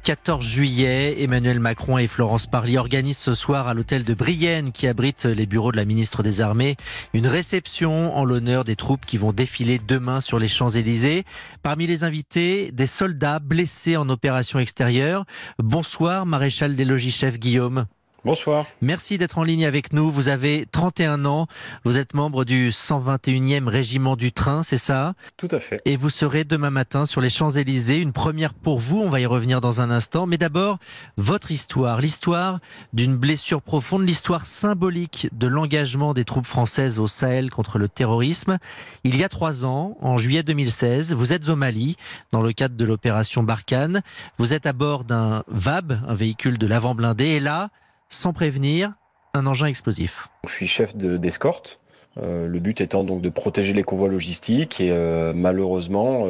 14 juillet, Emmanuel Macron et Florence Parly organisent ce soir à l'hôtel de Brienne, qui abrite les bureaux de la ministre des Armées, une réception en l'honneur des troupes qui vont défiler demain sur les Champs-Élysées. Parmi les invités, des soldats blessés en opération extérieure. Bonsoir, maréchal des logis-chefs Guillaume. Bonsoir. Merci d'être en ligne avec nous. Vous avez 31 ans, vous êtes membre du 121e régiment du train, c'est ça? Tout à fait. Et vous serez demain matin sur les Champs-Élysées, une première pour vous, on va y revenir dans un instant. Mais d'abord, votre histoire, l'histoire d'une blessure profonde, l'histoire symbolique de l'engagement des troupes françaises au Sahel contre le terrorisme. Il y a 3 ans, en juillet 2016, vous êtes au Mali, dans le cadre de l'opération Barkhane. Vous êtes à bord d'un VAB, un véhicule de l'avant blindé, et là, sans prévenir, un engin explosif. Je suis chef d'escorte. Le but étant donc de protéger les convois logistiques et malheureusement,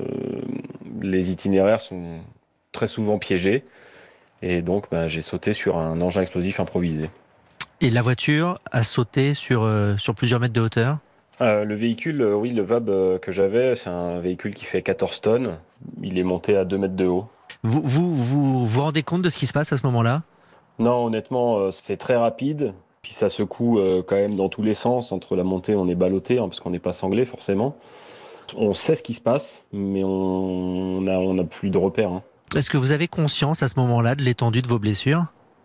les itinéraires sont très souvent piégés et donc j'ai sauté sur un engin explosif improvisé. Et la voiture a sauté sur plusieurs mètres de hauteur? Le véhicule, oui, le VAB que j'avais, c'est un véhicule qui fait 14 tonnes. Il est monté à 2 mètres de haut. Vous rendez compte de ce qui se passe à ce moment-là? Non, honnêtement, c'est très rapide. Puis ça secoue quand même dans tous les sens. Entre la montée, on est ballotté, parce qu'on n'est pas sanglé forcément. On sait ce qui se passe, mais on a plus de repères. Est-ce que vous avez conscience à ce moment-là de l'étendue de vos blessures?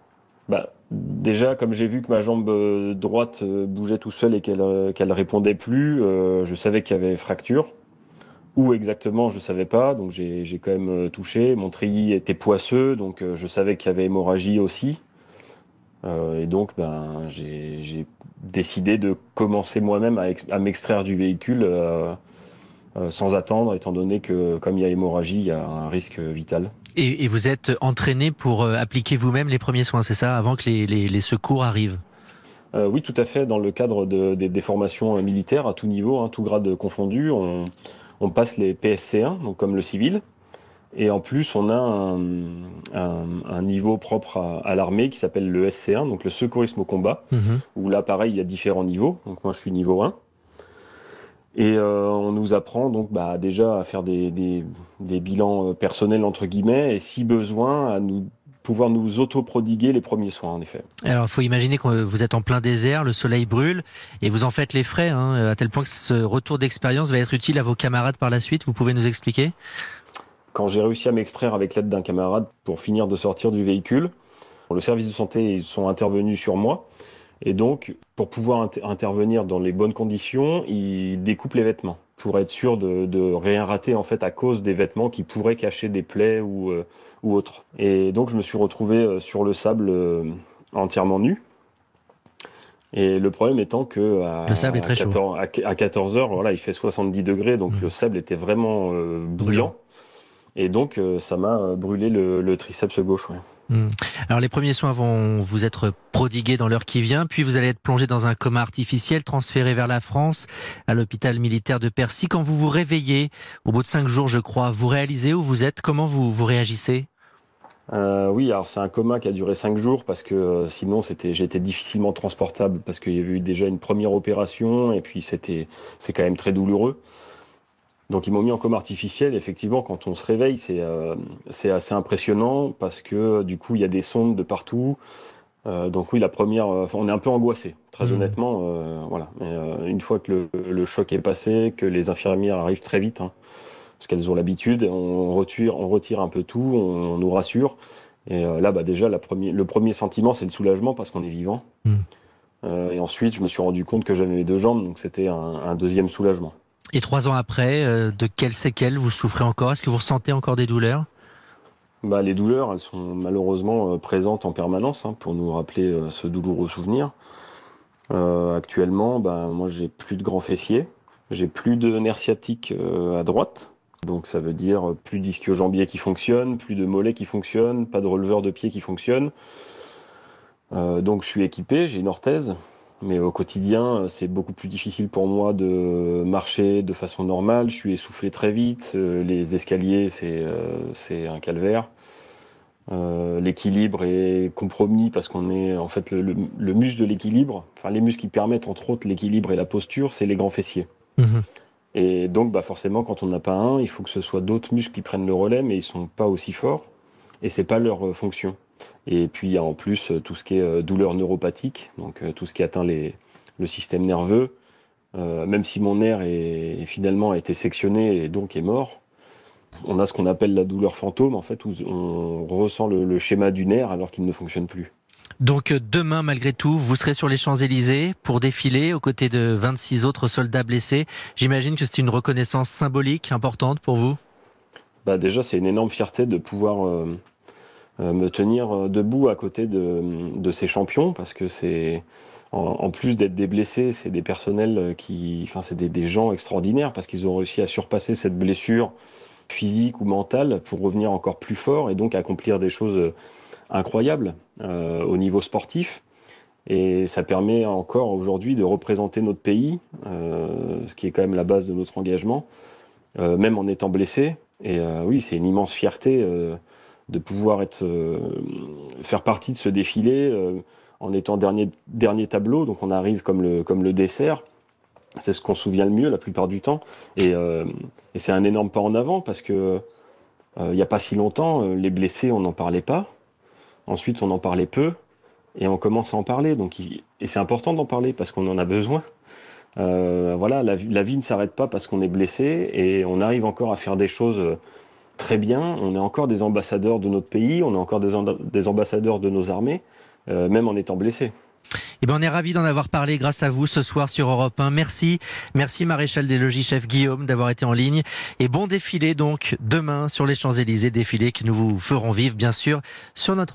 Déjà, comme j'ai vu que ma jambe droite bougeait tout seul et qu'elle répondait plus, je savais qu'il y avait fracture. Où exactement, je savais pas. Donc j'ai quand même touché. Mon treillis était poisseux, donc je savais qu'il y avait hémorragie aussi. Et donc, j'ai décidé de commencer moi-même à m'extraire du véhicule sans attendre, étant donné que, comme il y a hémorragie, il y a un risque vital. Et vous êtes entraîné pour appliquer vous-même les premiers soins, c'est ça, avant que les secours arrivent? Oui, tout à fait. Dans le cadre des formations militaires, à tout niveau, tout grade confondu, on passe les PSC1, donc comme le civil. Et en plus, on a un niveau propre à l'armée qui s'appelle le SC1, donc le secourisme au combat, où là, pareil, il y a différents niveaux. Donc moi, je suis niveau 1. Et on nous apprend donc déjà à faire des bilans personnels, entre guillemets, et si besoin, à pouvoir nous auto-prodiguer les premiers soins, en effet. Alors, il faut imaginer que vous êtes en plein désert, le soleil brûle, et vous en faites les frais, à tel point que ce retour d'expérience va être utile à vos camarades par la suite. Vous pouvez nous expliquer? Quand j'ai réussi à m'extraire avec l'aide d'un camarade pour finir de sortir du véhicule, le service de santé, ils sont intervenus sur moi. Et donc, pour pouvoir intervenir dans les bonnes conditions, ils découpent les vêtements pour être sûr de rien rater en fait à cause des vêtements qui pourraient cacher des plaies ou autres. Et donc, je me suis retrouvé sur le sable entièrement nu. Et le problème étant que le sable est très chaud. À 14 heures, voilà, il fait 70 degrés, donc le sable était vraiment brûlant. Et donc, ça m'a brûlé le triceps gauche. Ouais. Alors les premiers soins vont vous être prodigués dans l'heure qui vient, puis vous allez être plongé dans un coma artificiel, transféré vers la France, à l'hôpital militaire de Percy. Quand vous vous réveillez, au bout de 5 jours je crois, vous réalisez où vous êtes? Comment vous réagissez? Oui, alors c'est un coma qui a duré 5 jours parce que sinon j'étais difficilement transportable parce qu'il y avait eu déjà une première opération et puis c'est quand même très douloureux. Donc ils m'ont mis en coma artificiel. Effectivement, quand on se réveille, c'est assez impressionnant parce que du coup il y a des sondes de partout. Donc oui, la première, on est un peu angoissé, très honnêtement. Voilà. Mais, une fois que le choc est passé, que les infirmières arrivent très vite, parce qu'elles ont l'habitude, on retire un peu tout, on nous rassure. Et là, déjà, le premier sentiment, c'est le soulagement parce qu'on est vivant. Et ensuite, je me suis rendu compte que j'avais mes 2 jambes, donc c'était un deuxième soulagement. Et 3 ans après, de quelles séquelles vous souffrez encore? Est-ce que vous ressentez encore des douleurs? Les douleurs, elles sont malheureusement présentes en permanence pour nous rappeler ce douloureux souvenir. Actuellement, moi j'ai plus de grand fessier, j'ai plus de nerf sciatique à droite. Donc ça veut dire plus d'ischio-jambier qui fonctionne, plus de mollets qui fonctionnent, pas de releveur de pied qui fonctionne. Donc je suis équipé, j'ai une orthèse. Mais au quotidien, c'est beaucoup plus difficile pour moi de marcher de façon normale. Je suis essoufflé très vite. Les escaliers, c'est un calvaire. L'équilibre est compromis parce qu'on est en fait le muscle de l'équilibre. Enfin, les muscles qui permettent entre autres l'équilibre et la posture, c'est les grands fessiers. Et donc, forcément, quand on n'a pas un, il faut que ce soit d'autres muscles qui prennent le relais, mais ils sont pas aussi forts. et c'est pas leur fonction. Et puis il y a en plus tout ce qui est douleur neuropathique, donc tout ce qui atteint le système nerveux. Même si mon nerf finalement a été sectionné et donc est mort, on a ce qu'on appelle la douleur fantôme, en fait, où on ressent le schéma du nerf alors qu'il ne fonctionne plus. Donc demain, malgré tout, vous serez sur les Champs-Élysées pour défiler aux côtés de 26 autres soldats blessés. J'imagine que c'est une reconnaissance symbolique importante pour vous. Bah déjà, c'est une énorme fierté de pouvoir me tenir debout à côté de ces champions, parce que en plus d'être des blessés, c'est des personnels enfin, c'est des gens extraordinaires, parce qu'ils ont réussi à surpasser cette blessure physique ou mentale pour revenir encore plus fort et donc accomplir des choses incroyables au niveau sportif. Et ça permet encore aujourd'hui de représenter notre pays, ce qui est quand même la base de notre engagement, même en étant blessé. Et oui, c'est une immense fierté de pouvoir faire partie de ce défilé en étant dernier tableau. Donc on arrive comme le dessert. C'est ce qu'on se souvient le mieux la plupart du temps. Et c'est un énorme pas en avant parce que il n'y a pas si longtemps, les blessés, on n'en parlait pas. Ensuite, on en parlait peu. Et on commence à en parler. Et c'est important d'en parler parce qu'on en a besoin. Voilà, la vie ne s'arrête pas parce qu'on est blessé et on arrive encore à faire des choses très bien. On est encore des ambassadeurs de notre pays, on est encore des ambassadeurs de nos armées, même en étant blessé. Eh ben, on est ravis d'en avoir parlé grâce à vous ce soir sur Europe 1. Merci. Merci Maréchal des Logis, chef Guillaume, d'avoir été en ligne. Et bon défilé donc demain sur les Champs-Élysées, défilé que nous vous ferons vivre bien sûr sur notre